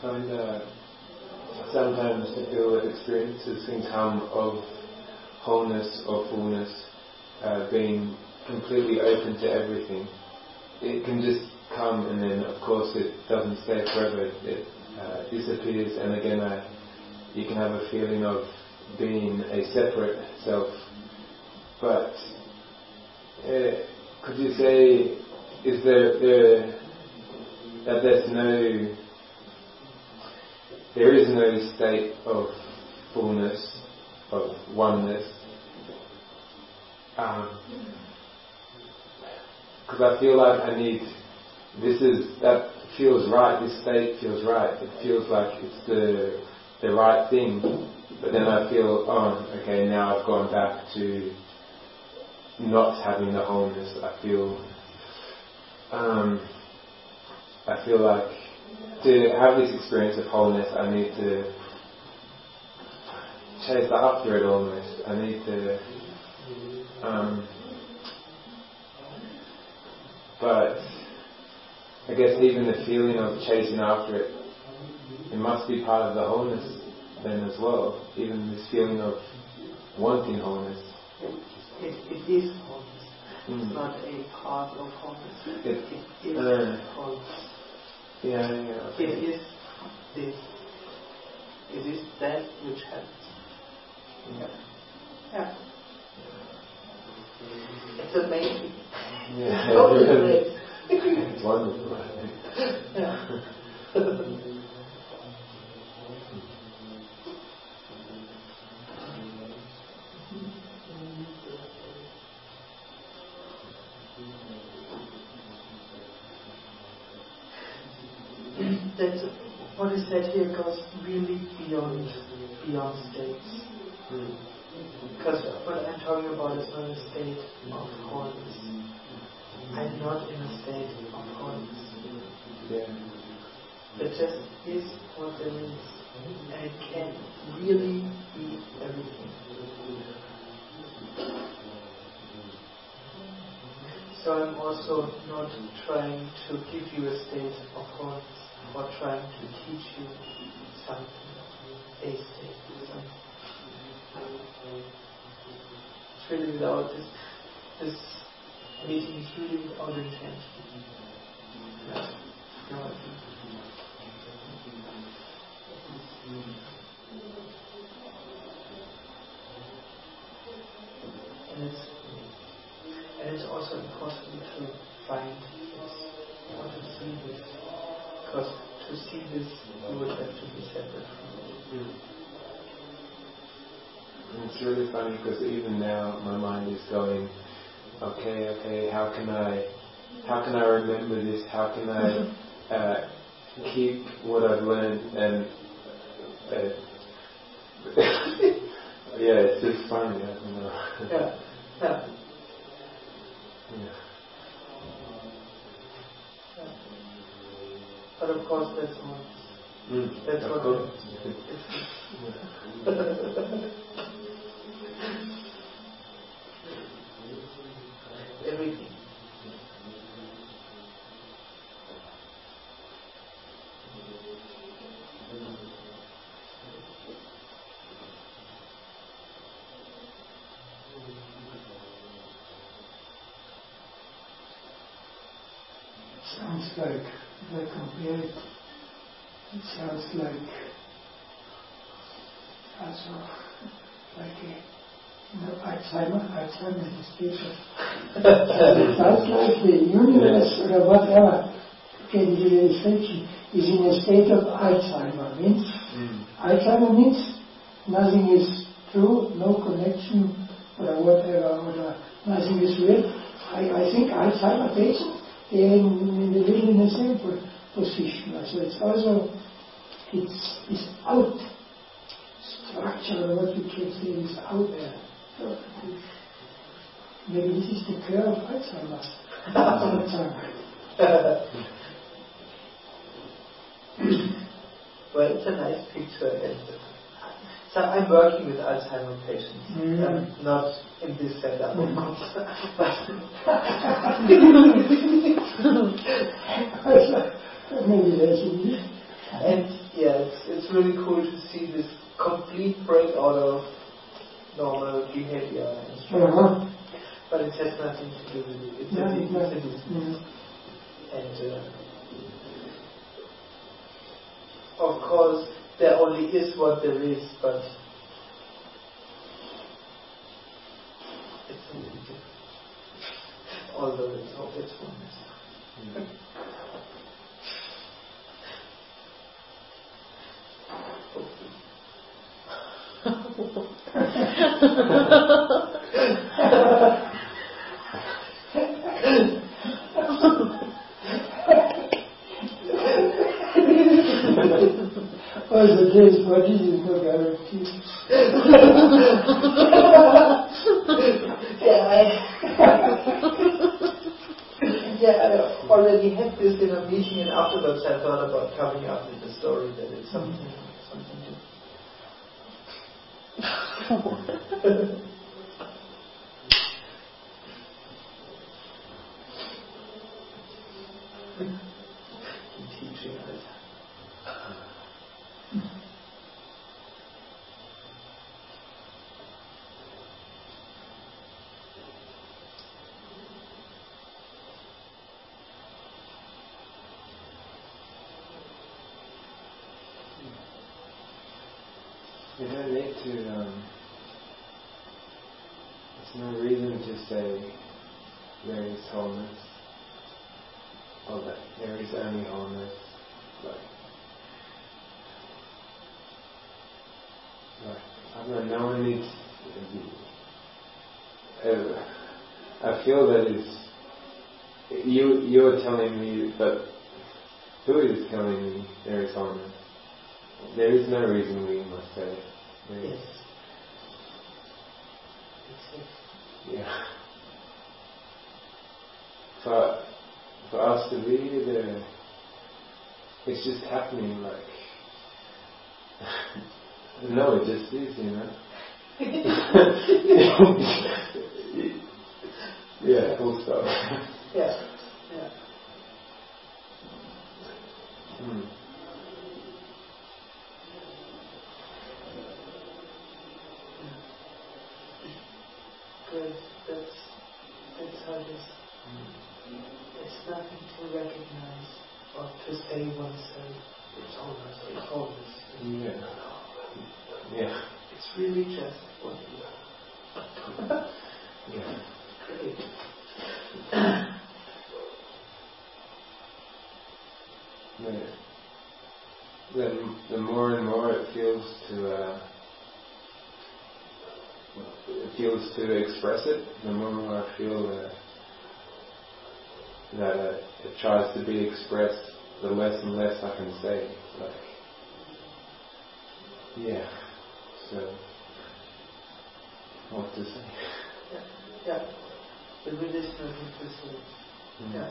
find sometimes I feel that experiences can come of wholeness or fullness, being completely open to everything. It can just come, and then of course it doesn't stay forever. It disappears, and again you can have a feeling of being a separate self. But could you say, is there is no state of fullness, of oneness? Because I feel like I need, that feels right, this state feels right, it feels like it's the right thing, but then I feel, okay, now I've gone back to not having the wholeness. I feel like to have this experience of wholeness, I need to chase after it almost. I need to but I guess even the feeling of chasing after it, it must be part of the wholeness then as well. Even this feeling of wanting wholeness. It is wholeness. It's not a part of wholeness. It is wholeness. Yeah. Okay. It is this. It is that which happens. Yeah. It's amazing. Yeah, it's wonderful, I think. Yeah. That's what is said here goes really beyond states. Because what I'm talking about is not a state of wholeness. I'm not in a state of wholeness. It just is what there is, and it can really be everything. So I'm also not trying to give you a state of wholeness, or trying to teach you something, a state, something. It's really without this meeting is really without intention. No. And it's also impossible to find this or to see this, because to see this you would have to be separate from it. It's really funny because even now my mind is going, okay, how can I remember this? How can I keep what I've learned? And it's just funny. I don't know. Yeah. But of course, that's all. That's what everything. Sounds like, if I compare it, it sounds like Alzheimer's disease. It sounds like the universe or whatever, getting to the extension, is in a state of Alzheimer. Alzheimer means nothing is true, no connection, or whatever, or nothing is real. I think Alzheimer patients, they're in the same position. So it's also, it's out. Structure, or what you can say, is out there. So maybe this is the curve of Alzheimer's. Well, it's a nice picture. So I'm working with Alzheimer patients, not in this setup, of course. Maybe there's a need. And out of normal behavior and structure. But it has nothing to do with it. It's a disease. And of course, there only is what there is, but it's something different. Although it's all its oneness. Also das war dieses nur garantiert. I already had this in a meeting, and afterwards I thought about coming up with the story that it's something different. Teaching us. You don't need to, there's no reason to say there is wholeness, or that there is only wholeness. I don't know, no one needs, I feel that it's, you're telling me, but who is telling me there is wholeness? There is no reason we must say it. Yes. Yeah. For us to be there, it's just happening like. No, it just is, you know. Yeah, full stop. Yeah. Good. That's how it is. It's nothing to recognize or to say oneself. It's wholeness. Yeah. It's really just what you are. Yeah. Great. The more and more it feels to express it, the more and more I feel that it tries to be expressed, the less and less I can say. So what to say? Yeah. There really is nothing to say. Yeah.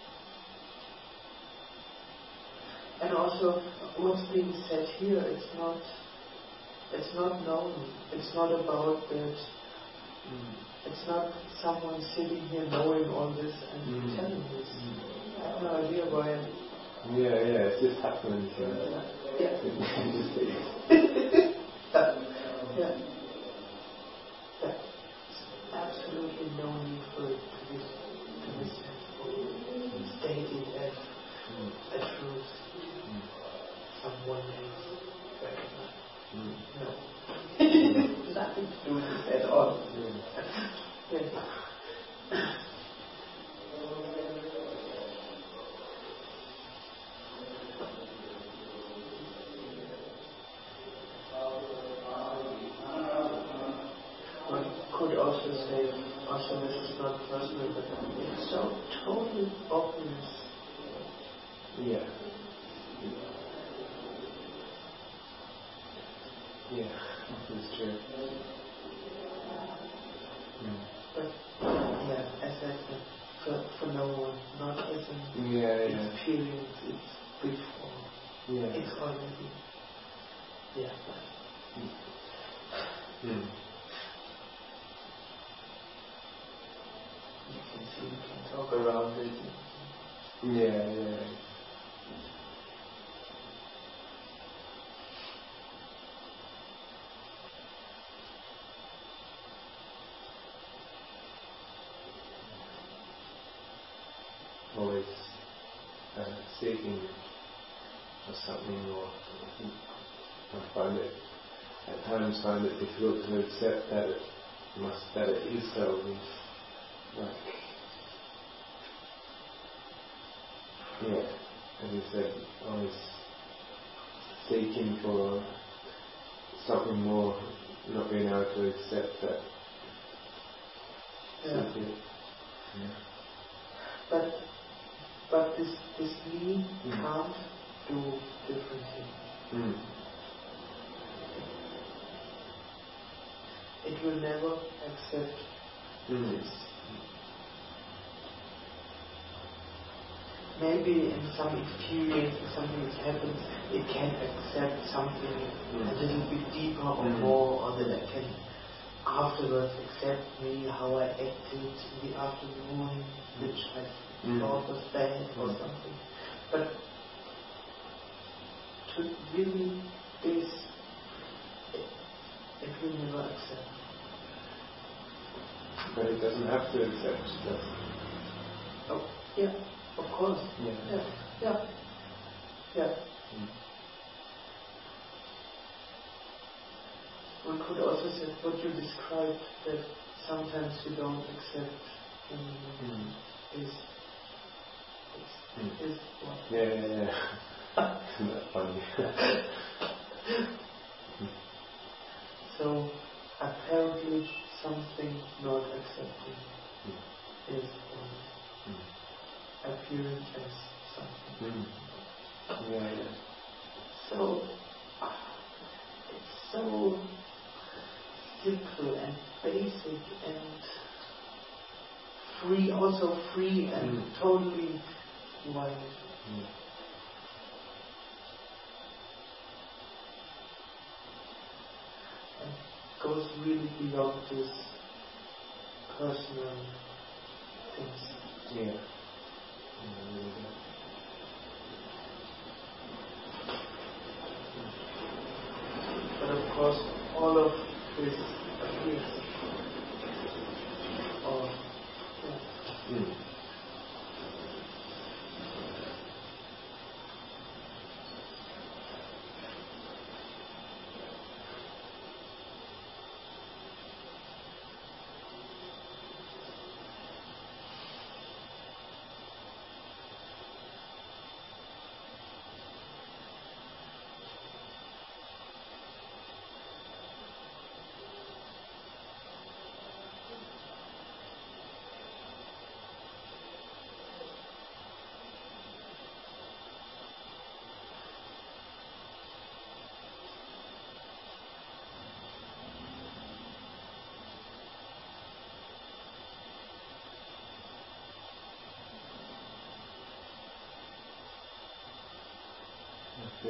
And also, what's being said here, it's not known. It's not about that. It's not someone sitting here knowing all this and telling this. I have no idea why. Yeah, it's just happening. Yeah. Yeah. Absolutely no need for it to be stated as a truth. Someone else recognize. No. Nothing to do with this at all. Yeah. One could also say, this is not personal, but it's so totally obvious. Yeah, that's true. But as I said, for no one, not as an experience, it's before. It's already. You can see, we can talk around it. Yeah. always seeking for something, or at times find it difficult to accept that it is so. As you said, always seeking for something more, not being able to accept that. But this me can't do differently. It will never accept this. Maybe in some experience, something that happens, it can accept something a little bit deeper or more, or that it can afterwards accept me, how I acted in the afternoon, which I thought was bad or something. But to really this, it will never accept. But it doesn't have to accept, does it? Oh, yeah. Of course. Yeah. We could also say what you described, that sometimes you don't accept is what? Yeah. Isn't that funny? So apparently something not accepting is appearing as something. So it's so simple and basic and free, also free and totally wild. And goes really beyond this personal things. But of course, all of this appears. I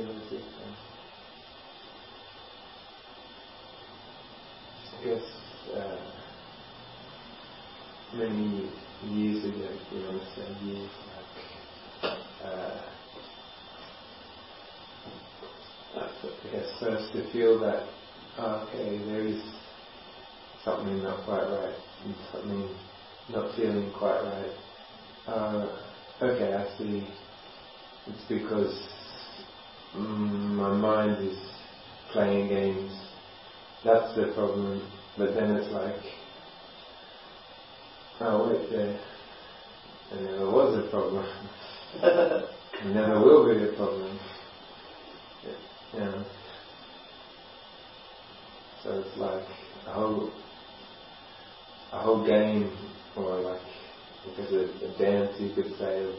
guess many years ago, I guess first to feel that, okay, there is something not quite right, and something not feeling quite right. Okay, I see. It's because my mind is playing games. That's the problem. But then it's like, oh wait, there never was a problem. There never will be a problem. Yeah. So it's like a whole game, or like I guess a dance you could say, of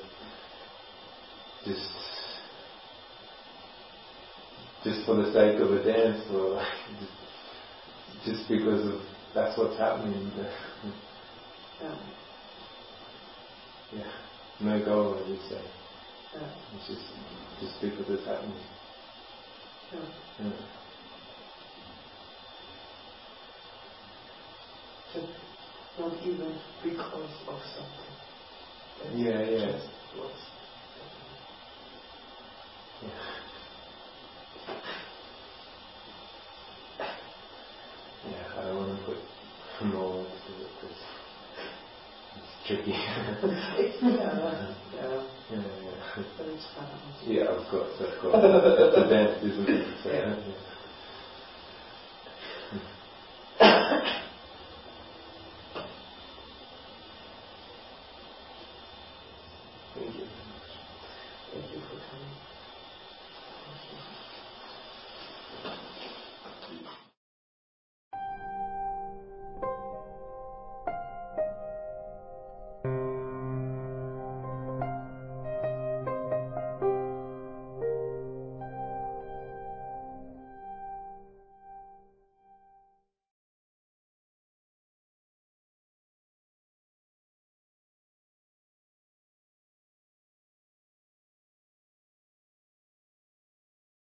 just for the sake of a dance, or like just because of that's what's happening. Yeah. No goal, as you say. Yeah. It's just because it's happening. Yeah. Just not even because of something. Yeah. Just what's I don't want to put more into it because it's tricky. yeah. Yeah. But it's fun. Yeah, of course. The dance is